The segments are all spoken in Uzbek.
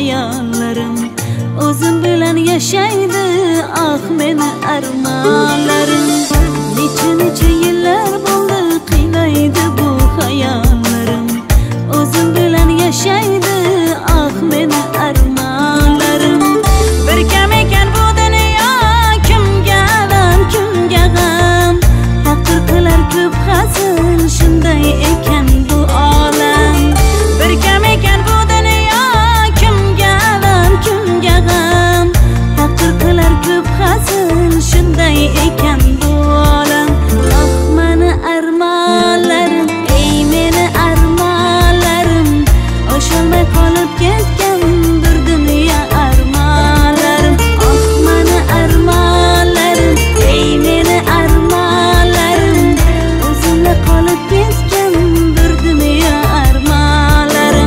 hayollarim o'zim bilan yashaydi ah meni armonlarim necha yillar bo'ldi qiynaydi bu hayollarim o'zim bilan yashaydi ah meni armonlarim bir kam ekan bu dunyo kimga g'am taqdir qilar ko'p hazil shunday ekan bu olam bir kam ekan bu dunyo kimga g'am taqdir qilar ko'p hazil shunday ekan bu olam ah meni armonlarim ey meni armonlarim osholmay qolib ketgan bir dunyo armonlarim ah meni armonlarim ey meni armonlarim o'zimda qolib ketgan bir dunyo armonlarim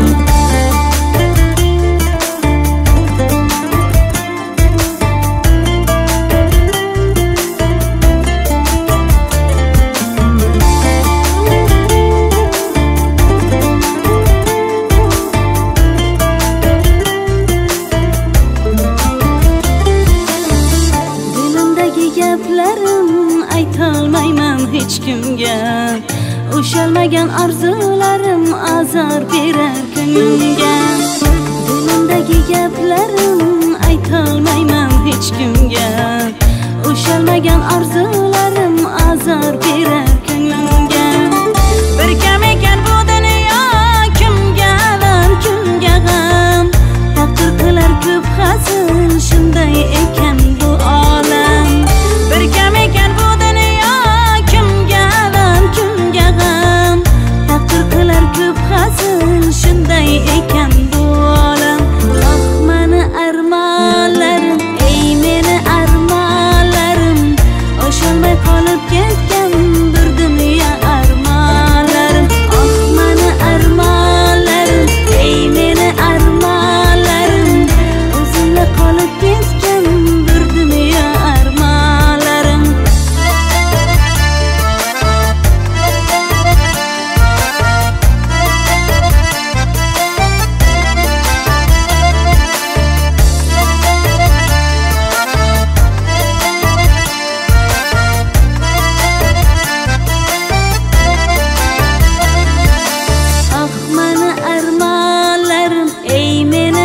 gaplarim aytolmayman hech kimga ushalmagan orzularim azor berar ko'nglimga dilimdagi gaplarim aytolmayman hech kimga ushalmagan orzularim azor berar ko'nglimga bir kam ekan bu dunyo kimga g'am taqdir qilar ko'p hazil shunday ekan bu olam bir kam ekan bu dunyo kimga g'am taqdir qilar ko'p hazil shunday ekan bu olam ah meni armonlarim ey meni armonlarim osholmay qolib ketgan bir dunyo armonlarim ah meni armonlarim ey meni armonlarim o'zimda qolib ketgan bir dunyo armonlarim ah meni armonlarim ey meni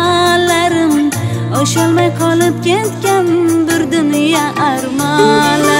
armonlarim osholmay qolib ketgan bir dunyo armonlarim